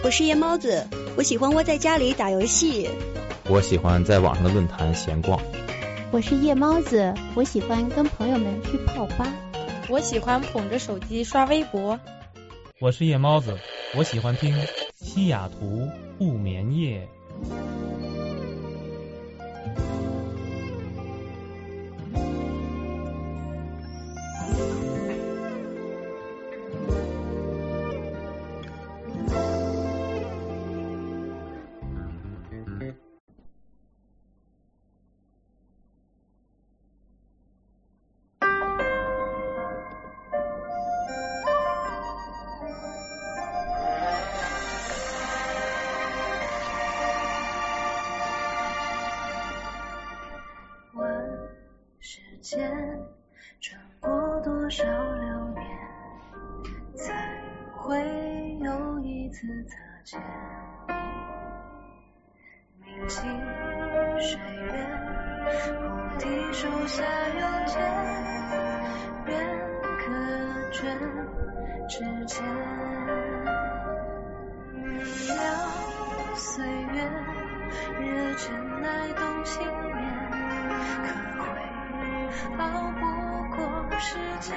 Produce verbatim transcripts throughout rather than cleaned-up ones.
我是夜猫子，我喜欢窝在家里打游戏。 我喜欢在网上的论坛闲逛。 我是夜猫子，我喜欢跟朋友们去泡吧。 我喜欢捧着手机刷微博。 我是夜猫子，我喜欢听西雅图不眠夜。 间转过多少流年，才会有一次擦肩。铭记岁月，菩提树下有见，缘可卷指尖。了岁月，热忱乃动情念，可会熬不过时间，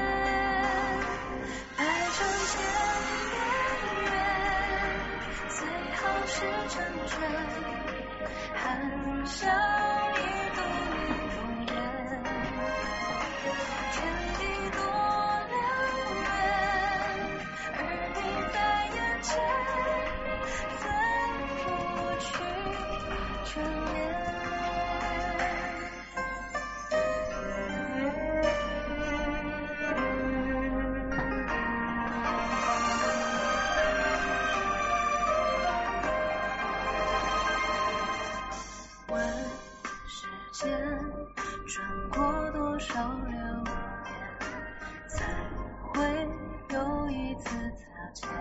百转千边缘，最好是成全，含笑一度一永远，天地多辽远，而你在眼前，再不去眷恋。转过多少流年，才会有一次擦肩。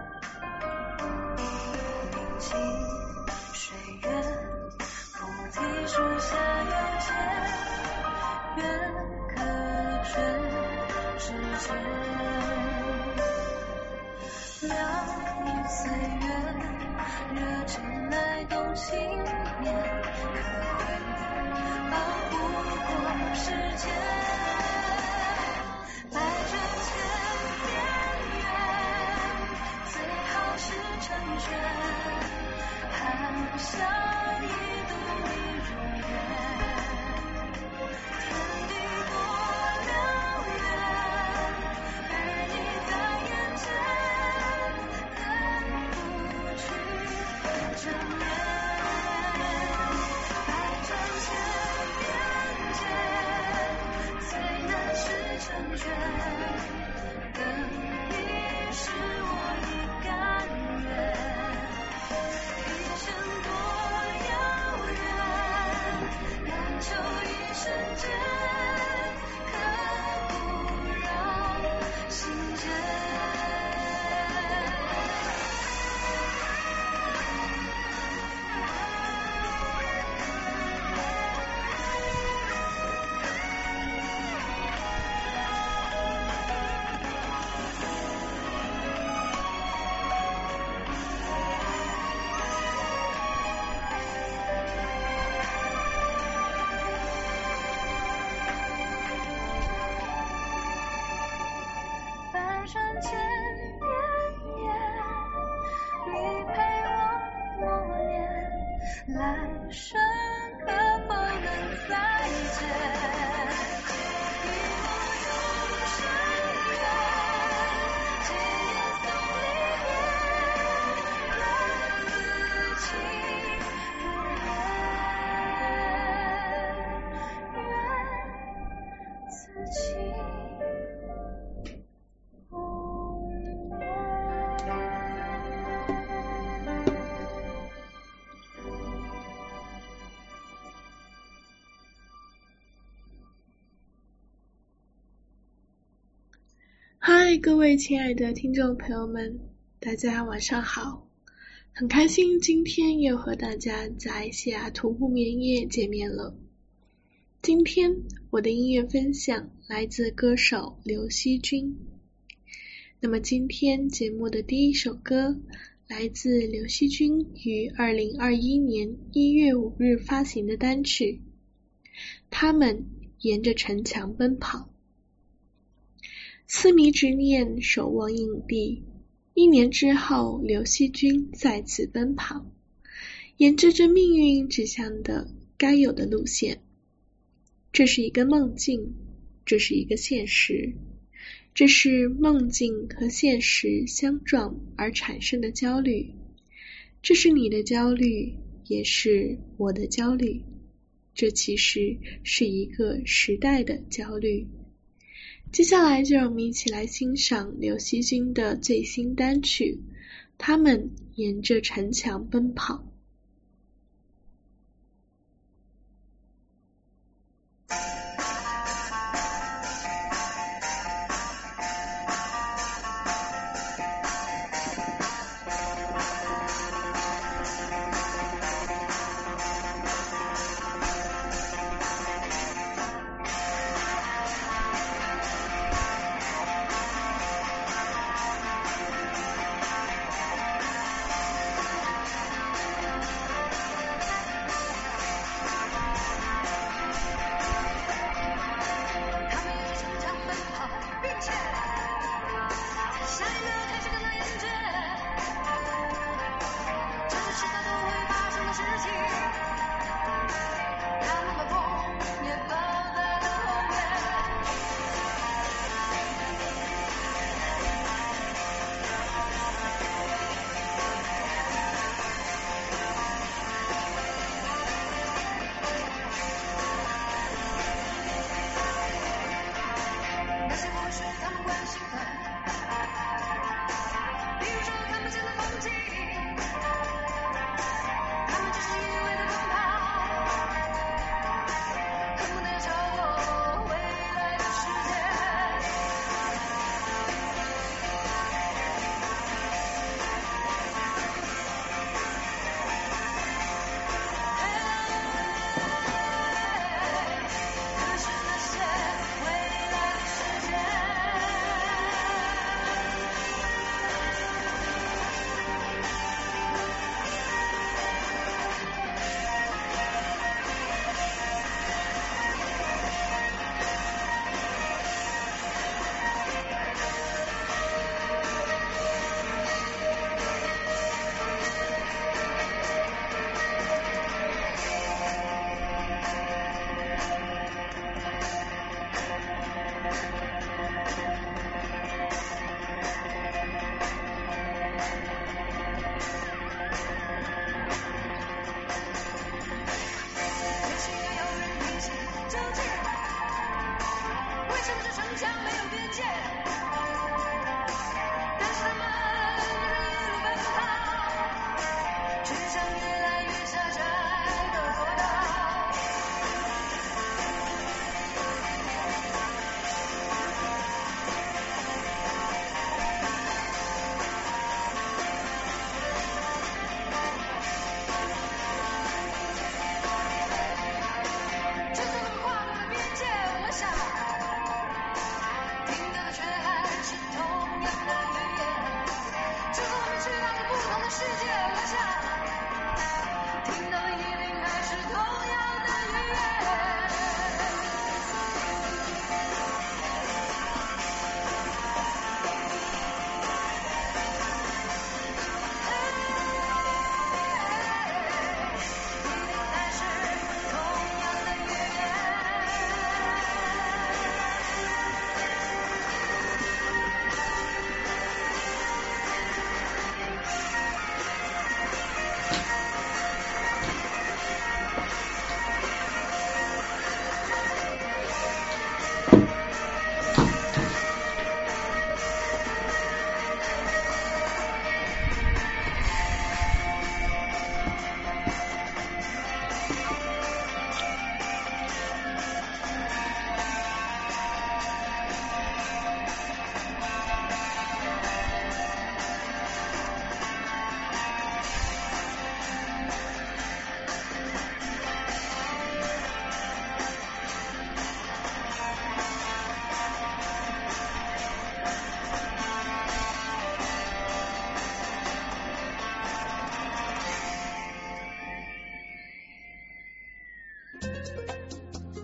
铭记岁月，菩提树下有见，缘可卷指尖。了岁月，热忱乃动心念，可会熬不过时间，百转千边缘，最好是成全，含笑一度一永远，天地多辽远，而你在眼前，更不去眷恋。成全，等你是我已甘愿，一生多遥远，难求一瞬间，可不让心间。千边缘，你陪我默念，来生可否能再见？一梦永深远，借夜送离别，愿自己不愿，愿自己。 嗨，各位亲爱的听众朋友们，大家晚上好！很开心今天又和大家在西雅图不眠夜见面了。今天我的音乐分享来自歌手刘惜君。那么今天节目的第一首歌来自刘惜君于二零二一年一月五日发行的单曲《他们沿着城墙奔跑》。思迷执念，守望印地。一年之后，刘惜君再次奔跑，沿着这命运指向的该有的路线。这是一个梦境，这是一个现实，这是梦境和现实相撞而产生的焦虑。这是你的焦虑，也是我的焦虑。这其实是一个时代的焦虑。接下来就让我们一起来欣赏刘惜君的最新单曲《他们沿着城墙奔跑》。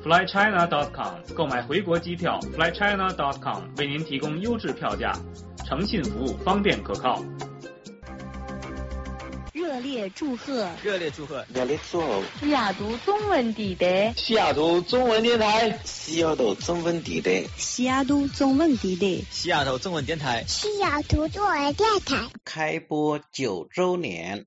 fly china dot com 购买回国机票 fly china dot com 为您提供优质票价，诚信服务，方便可靠。 热烈祝贺！ 热烈祝贺！ 热烈祝贺！ 西雅图中文地带， 西雅图中文电台，西雅图中文地带， 西雅图中文地带， 西雅图中文电台， 西雅图中文电台开播九周年。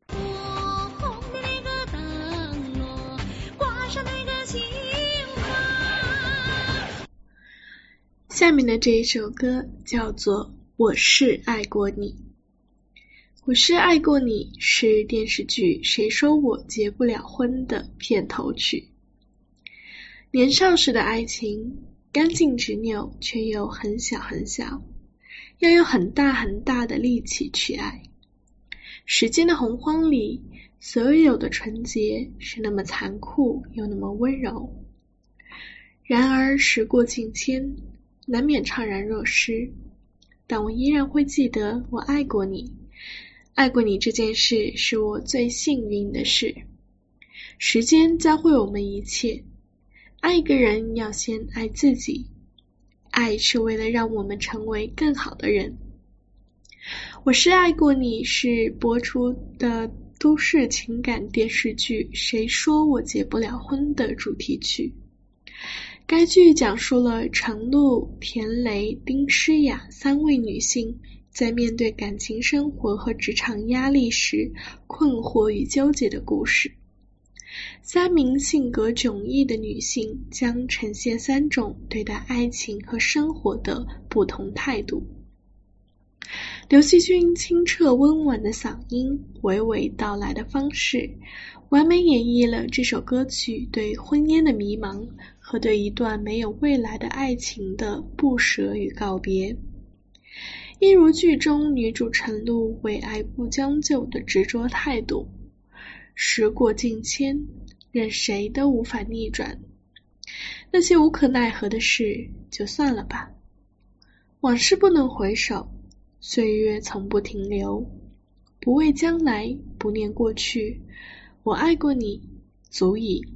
下面的这一首歌叫做《我是爱过你》。我是爱过你是电视剧《谁说我结不了婚》的片头曲。年少时的爱情，干净执拗，却又很小很小，要用很大很大的力气去爱。时间的洪荒里，所有的纯洁是那么残酷又那么温柔。然而时过境迁，难免怅然若失，但我依然会记得我爱过你。爱过你这件事是我最幸运的事。时间教会我们一切，爱一个人要先爱自己，爱是为了让我们成为更好的人。我是爱过你是播出的都市情感电视剧《谁说我结不了婚》的主题曲。该剧讲述了程璐、田雷、丁诗雅三位女性在面对感情生活和职场压力时困惑与纠结的故事。三名性格迥异的女性将呈现三种对待爱情和生活的不同态度。刘惜君清澈温婉的嗓音，娓娓道来的方式，完美演绎了这首歌曲对婚姻的迷茫和对一段没有未来的爱情的不舍与告别。一如剧中女主程璐为爱不将就的执着态度，时过境迁，任谁都无法逆转。那些无可奈何的事就算了吧，往事不能回首，岁月从不停留，不畏将来，不念过去，我爱过你，足矣。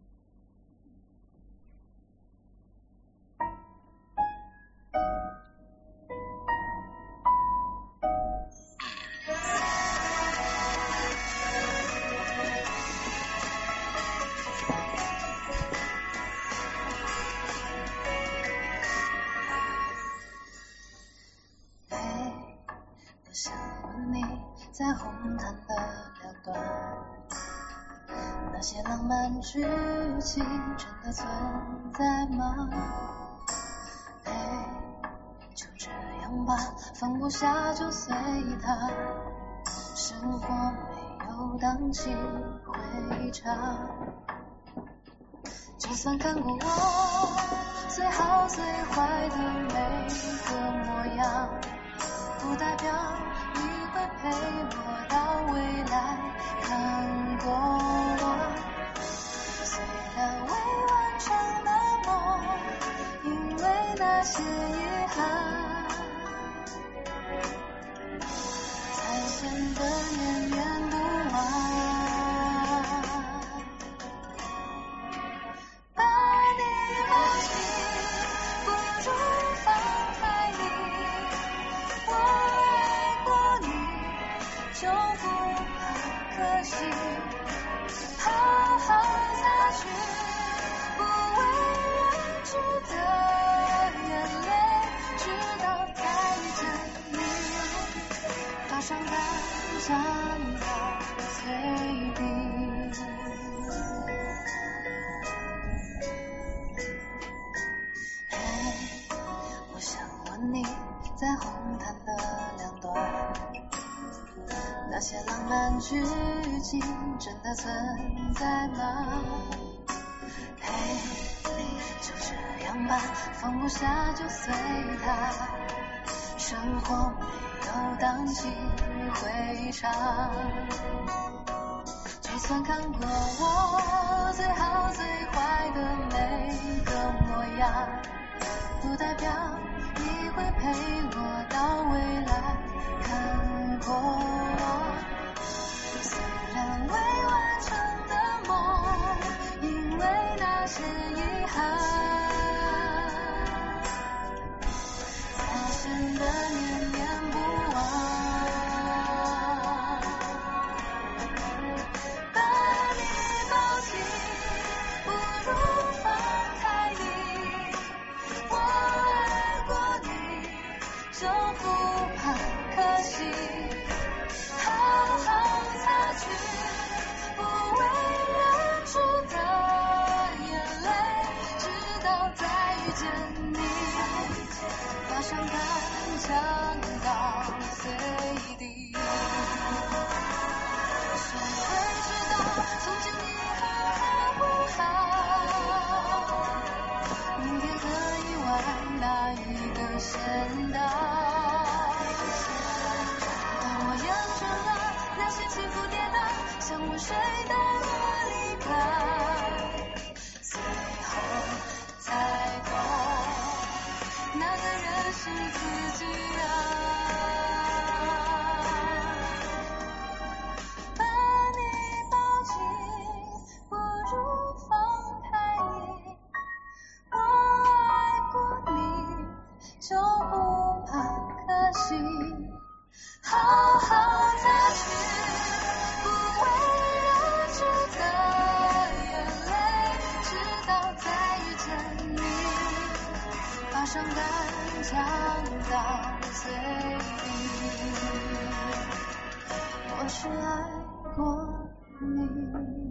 在红毯的两端，那些浪漫剧情真的存在吗？嘿，就这样吧，放不下就随它，生活没有荡气回肠。就算看过我最好最坏的每个模样，不代表你会陪我到未来看过我。虽然未完成的梦，因为那些遗憾，才显得源源不完。把你抱紧，不如放开你，我爱过你，就不怕可惜，好好下去，不为人知的眼泪，直到再遇见你，爬上单站到最低。嘿，我想问你，在红毯的两端，那些浪漫剧情真的存在吗？嘿，就这样吧，放不下就随它，生活没有荡气回肠。就算看过我最好最坏的每个模样，不代表你会陪我到未来看过我。虽然未完成的梦，因为那些遗憾， 起伏跌宕，想问谁带我离开，最后才懂那个人是自己啊。把你抱紧不如放开你，我爱过你就不怕可惜，好好擦去不为人知的眼泪，直到再遇见你，把伤感降到最低。我是爱过你。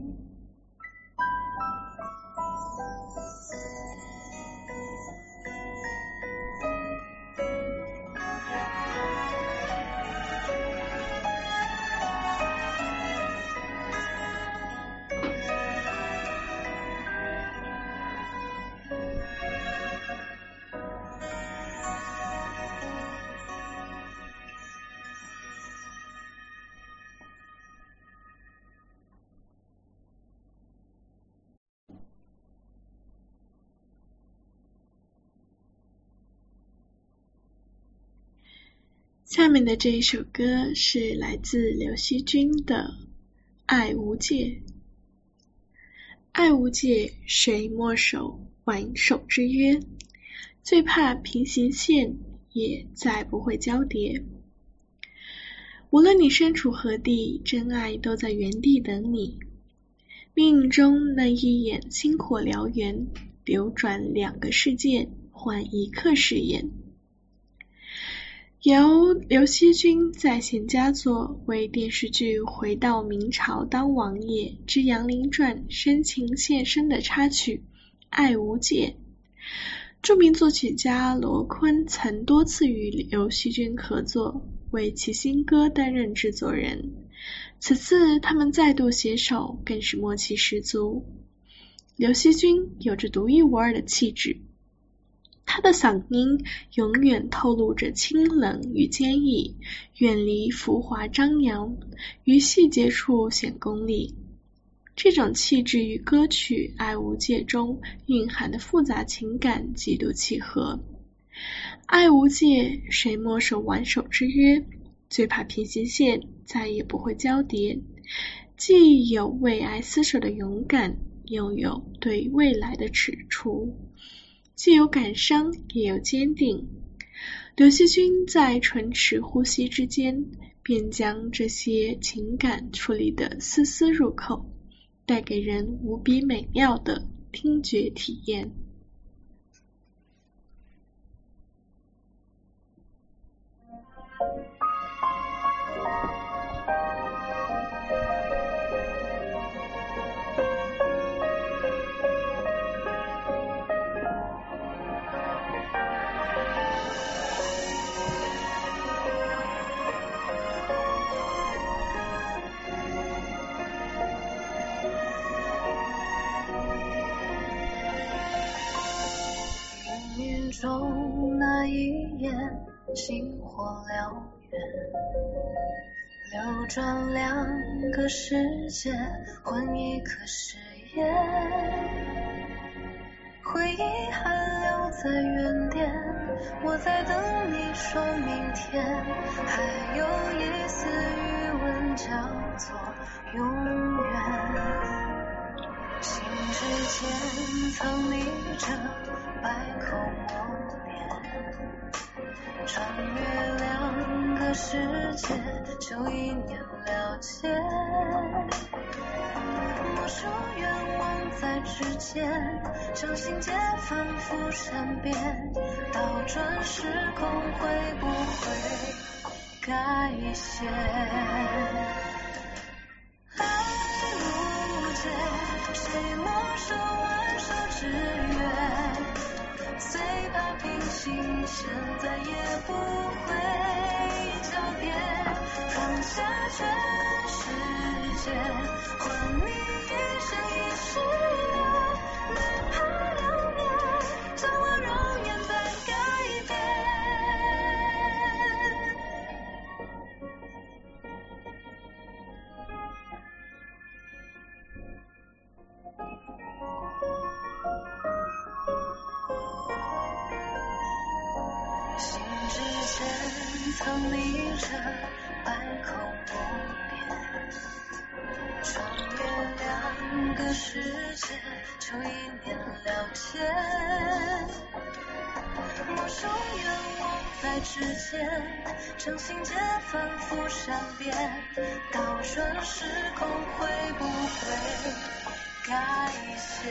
下面的这一首歌是来自刘惜君的《爱无界》。爱无界，谁墨守挽手之约？最怕平行线，也再不会交叠。无论你身处何地，真爱都在原地等你。命运中那一眼星火燎原，流转两个世界，换一刻誓言。由刘惜君在线佳作为电视剧《回到明朝当王爷之杨林传》深情献声的插曲《爱无界》。著名作曲家罗坤曾多次与刘惜君合作，为其新歌担任制作人。此次他们再度携手，更是默契十足。刘惜君有着独一无二的气质，他的嗓音永远透露着清冷与坚毅，远离浮华张扬，于细节处显功力。这种气质与歌曲《爱无界》中蕴含的复杂情感极度契合。爱无界，谁墨守挽手之约？最怕平行线，再也不会交叠。既有为爱厮守的勇敢，又有对未来的踟蹰。既有感伤，也有坚定。刘惜君在唇齿呼吸之间，便将这些情感处理得丝丝入口，带给人无比美妙的听觉体验。 中那一眼星火燎原，流转两个世界，换一颗誓言。回忆还留在原点，我在等你说明天，还有一丝余温叫做永远。心之间藏匿着百口默念，穿越两个世界，就一念了解。无数愿望在指尖，掌心间反复善变，倒转时空会不会改写？爱无界，谁墨守挽手之约？最怕平行线，再也不会交叠。放下全世界，换你一生一世留，哪怕流年，将我容颜再改变。 藏匿着百口莫辩，穿越两个世界，就一念了结。陌生愿望在指尖，正心结反复善变，倒转时空会不会改写？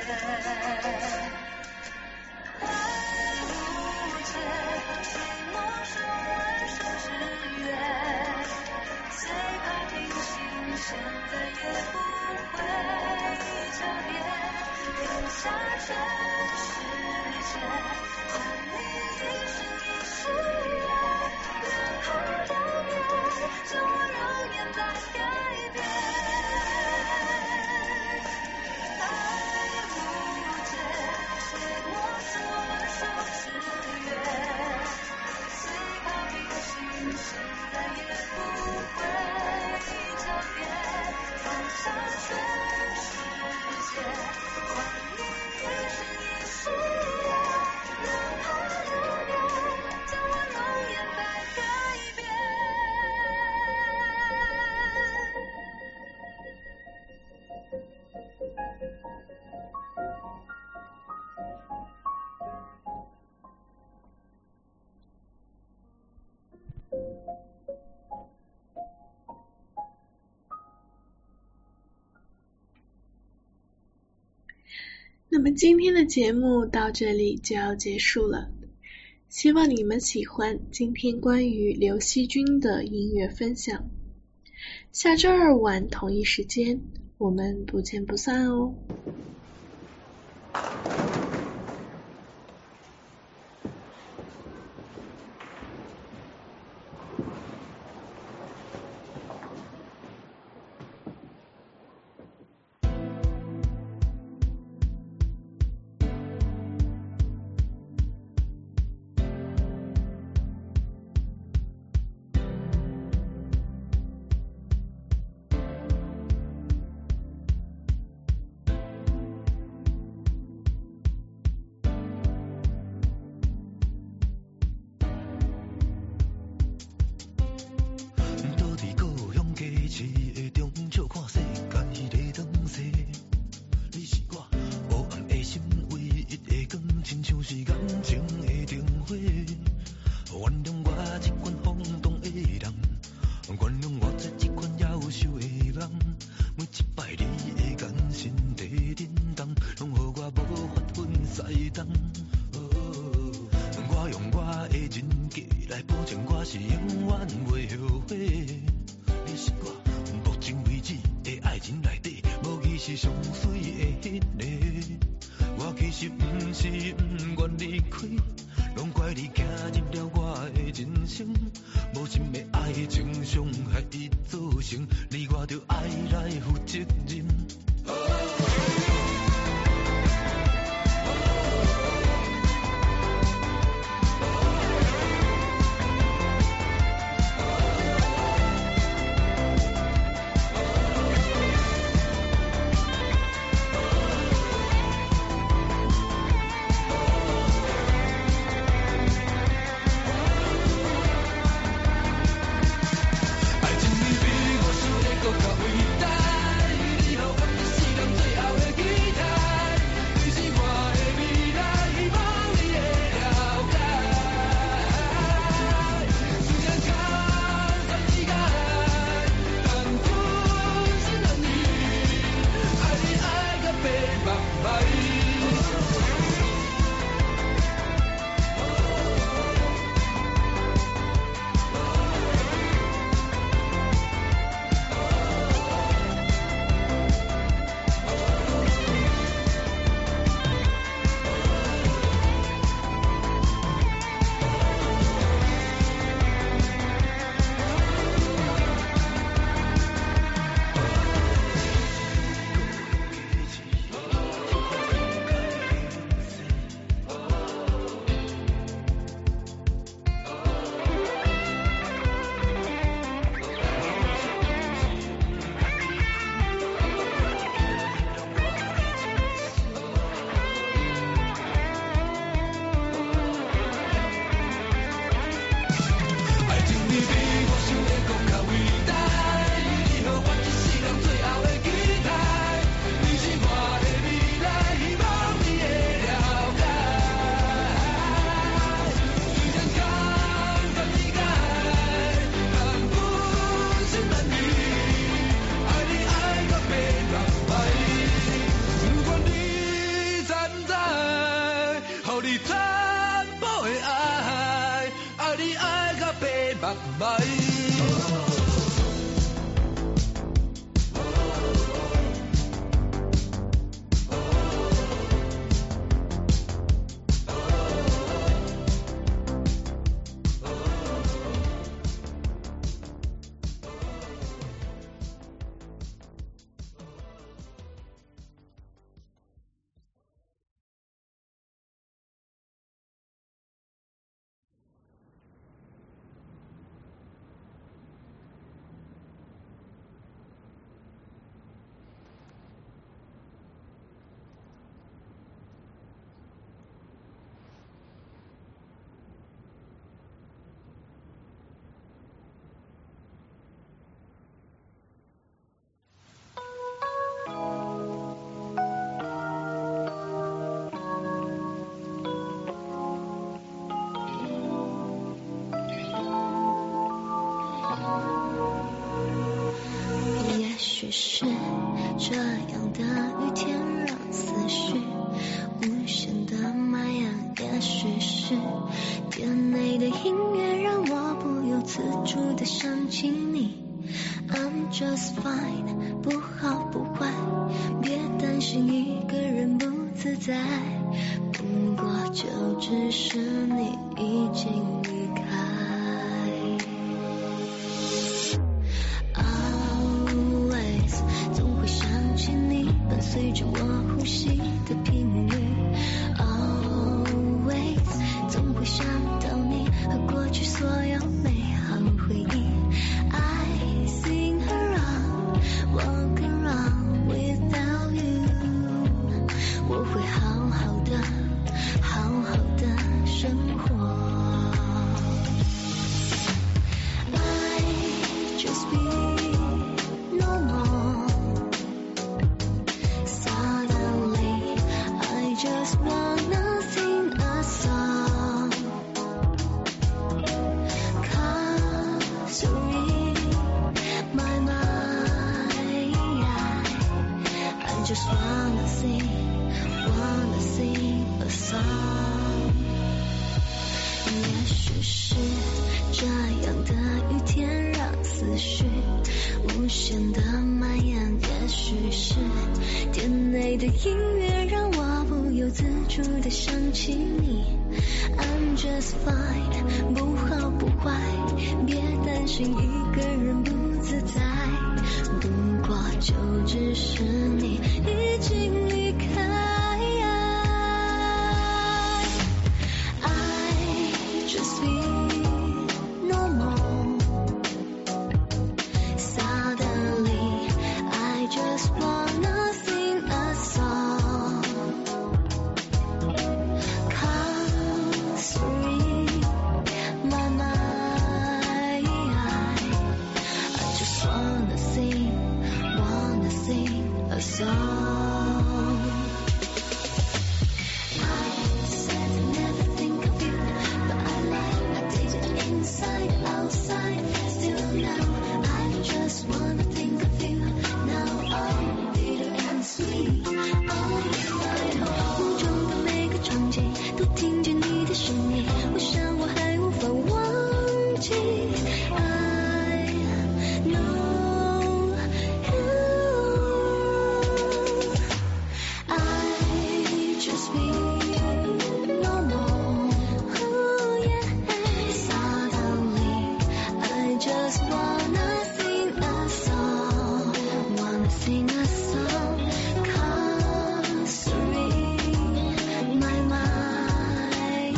来不及，寂寞是万生之约，最怕平行，现在也不会久别，天下全世界，换你一生一世缘，然后流年，叫我容颜在改变。爱无解，谁默是万生之约，最怕平行，现在也不会久别，放下全世界，换你一生一世缘，然后流年，叫我容颜在改变。 那么今天的节目到这里就要结束了，希望你们喜欢今天关于刘惜君的音乐分享。下周二晚同一时间，我们不见不散哦。 爱情的美，我是一个较伟大，你好。 拜拜。 也许是这样的雨天让思绪无限的蔓延，也许是店内的音乐让我不由自主地想起你。 I'm just fine， 不好不坏，别担心一个人不自在，不过就只是你已经离开。 伴随着我呼吸的频率 ，Always 总会想到你和过去所有美好回忆。I sing around, walk around without you， 我会好好的，好好的生活。I just be normal。 Just wanna sing a song, 'cause you read my mind. I just wanna sing, wanna sing a song. 也许是这样的雨天让思绪无限的蔓延，也许是店内的音乐让我不由自主地想起你。 I'm just fine， 不好不坏，别担心一个人不自在，不过就只是你已经离开。I just be normal， suddenly I just wanna sing a song。 My mind, I just wanna sing, wanna sing a song. I said I never think of you, but I lied, I did it inside, outside, still now. I just wanna think of you now, oh, bitter and sweet, oh, my 梦中的每个场景都听见你的声音，我想我还无法忘记。I know you， I just be normal， oh yeah. Suddenly I just wanna sing a song, wanna sing a song, 'cause you read my mind.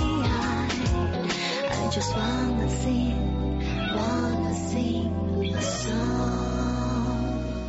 I just wanna sing, wanna sing a song.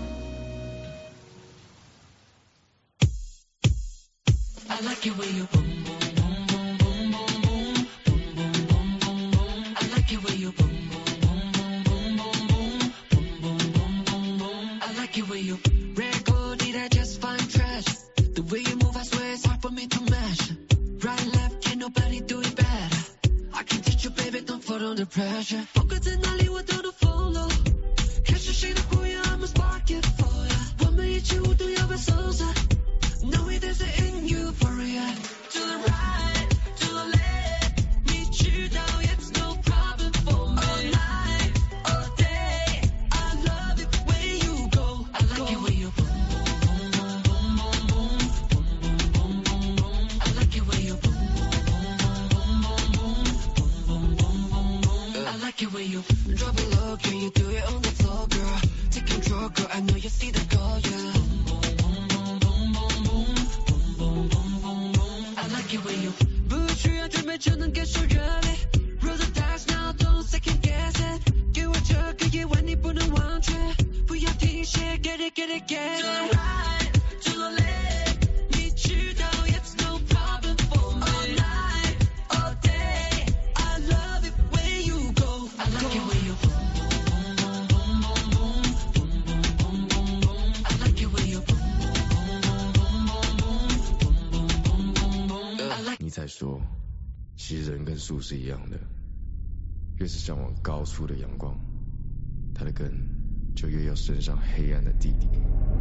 I like it when you boom boom boom boom boom boom boom boom boom boom boom. I like it when you boom boom boom boom boom boom boom boom boom boom. I like it when you record it, I just find trash. The way you move, I swear it's hard for me to match. Right left, can't nobody do it better. I can teach you, baby, don't fall under pressure. 不管在哪里，我都能 follow。看是谁的火焰 ，I'm a spark it for ya。我们一起舞动，要被收拾。Know it is in euphoria. To the right, to the left， 你知道 it's no problem for me. All night. you see the goal, yeah. Boom, boom, boom, boom, boom, boom, boom, boom, boom. I like it when you 不需要准备就能感受热烈。Roll the dice now, don't second guess it。给我这个夜晚，你不能忘却，不要停歇 ，get it, get it, get it。To the right, to the left， 你知道 it's no problem for me。All night, all day, I love it when you go。I like it when you boom boom boom boom boom boom boom boom boom。I like it when you boom boom boom boom boom boom boom boom。I like。 你才说，其实人跟树是一样的，越是向往高处的阳光，它的根就越要伸上黑暗的地底。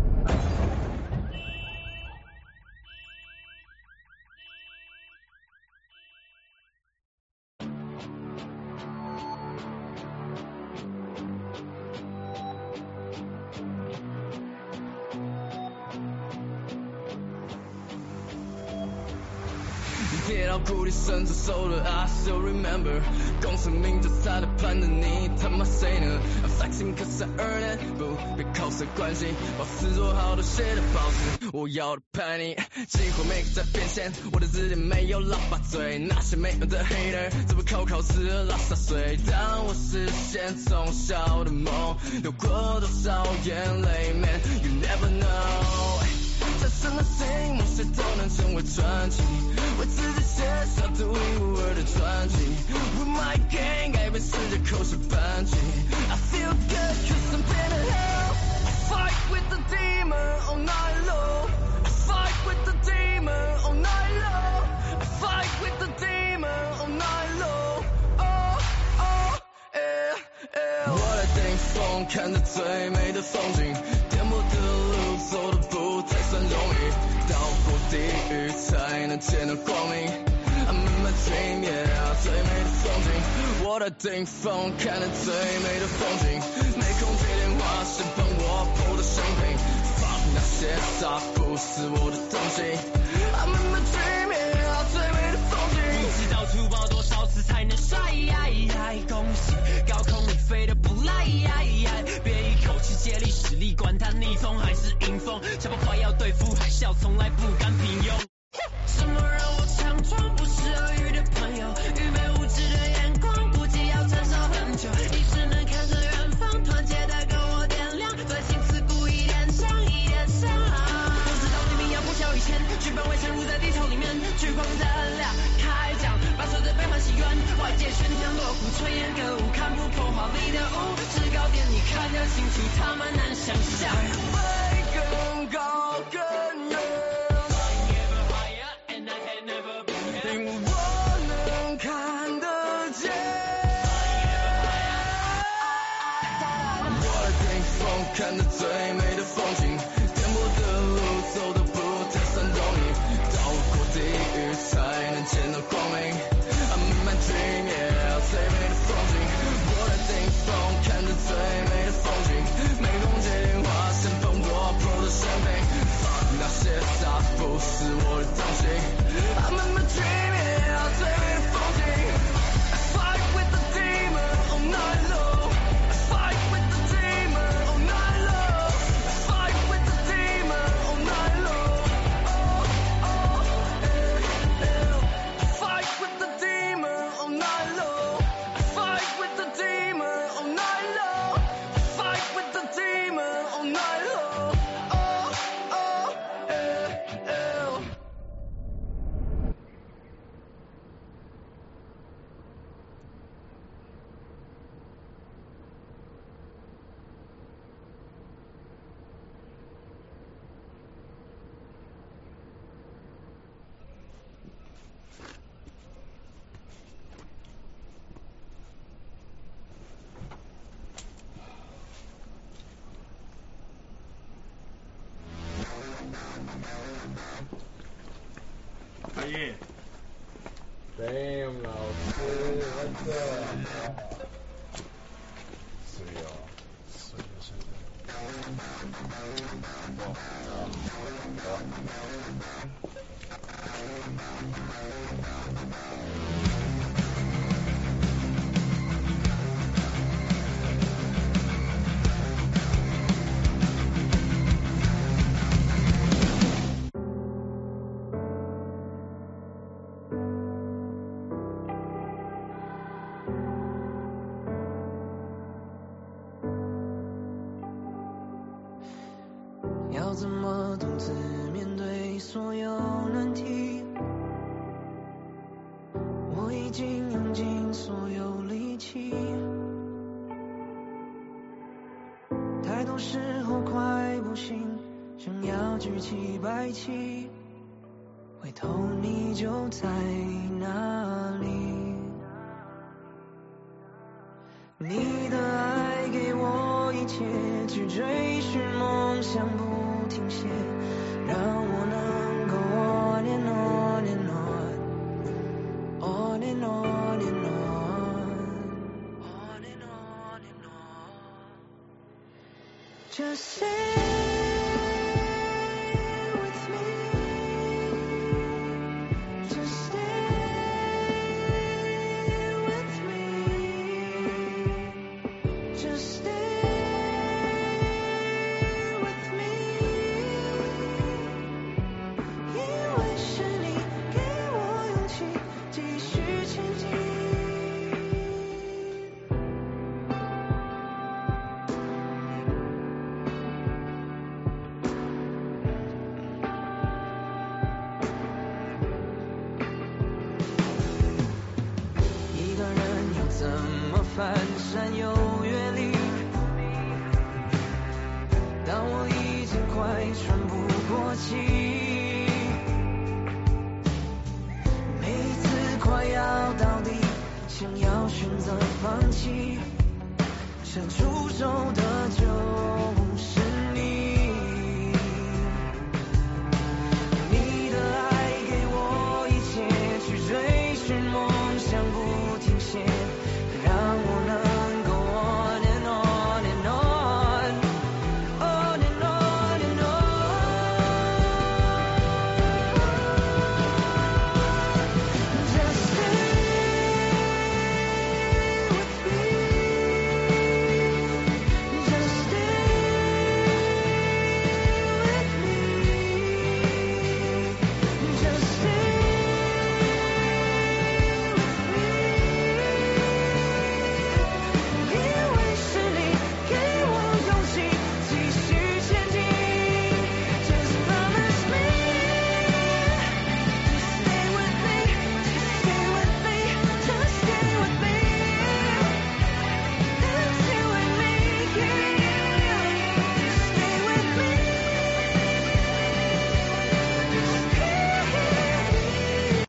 跌到谷底甚至瘦了 I still remember 功成名就才来攀的你他妈谁呢 I'm flexing cause I earn it 不别靠谁关心把事做好都写的保持我要的叛逆几乎每个在变现我的字典没有喇叭嘴那些没用的 hater 怎么考考试拉撒水当我实现从小的梦流过多少眼泪 man you never know 在什么星梦谁都能成为传奇为自己写下独一无二的传奇 With my gang 改变世界口水扳机 I feel good cause I'm in the hell I fight with the demon all night long I fight with the demon all night long I fight with the demon all night long Oh oh yeah yeah 我在顶峰看着最美的风景颠簸的路走的不太算容易到过地狱才能见到光明 I'm in my dream yeah 最美的风景我在顶峰看着最美的风景没空接电话先帮我 po 的生平 fuck 那些啥不是我的东西 I'm in my dream yeah 最美的风景不知道粗暴多少次才能甩恭喜高空你飞得不赖别一口气接力实力管它逆风还是迎风小跑快要对付海啸从来不敢平庸什么让我强壮不是而遇的朋友愚昧无知的眼光估计要承受很久一时能看着远方团结的跟我点亮专心刺骨一点香一点香不知道黎明要破晓以前剧本会沉入在地球里面聚光灯亮开讲把所有的悲欢喜怨外界喧天锣鼓炊烟歌舞看不破华丽的舞制高点你看得清楚他们难想象飞更高更远因为我能看得见我的顶峰看着最美的风景颠簸的路走得不太算容易到过地狱才能见到光明 I'm in my dream yeah 最美的风景我的顶峰看着最美的风景没空接电话先帮我 pro 的生病 fuck 那些啥不是我的东西 I'm in my dream yeah 最美的风景 I fight with the demon all night long I fight with the demon all night long I fight with the demon all night long Oh oh yeah yeah I fight with the demon all night long I fight with the demon all night long I fight with the demon all night long Oh oh yeah yeah 阿姨 Damn 老师 what's up 是哦是的是的要怎么独自面对所有难题？我已经用尽所有力气，太多时候快不行，想要举起白旗，回头你就在哪里？你的爱给我一切，去追寻梦想不停歇，让我能够 on and on and on on and on and on on and on and on. Just stay with me, just stay with me, just stay with me. 因为是你给我勇气，继续前进。一个人要怎么翻山又越岭？当我已经快喘不过气，每一次快要到底，想要选择放弃，伸出手的就是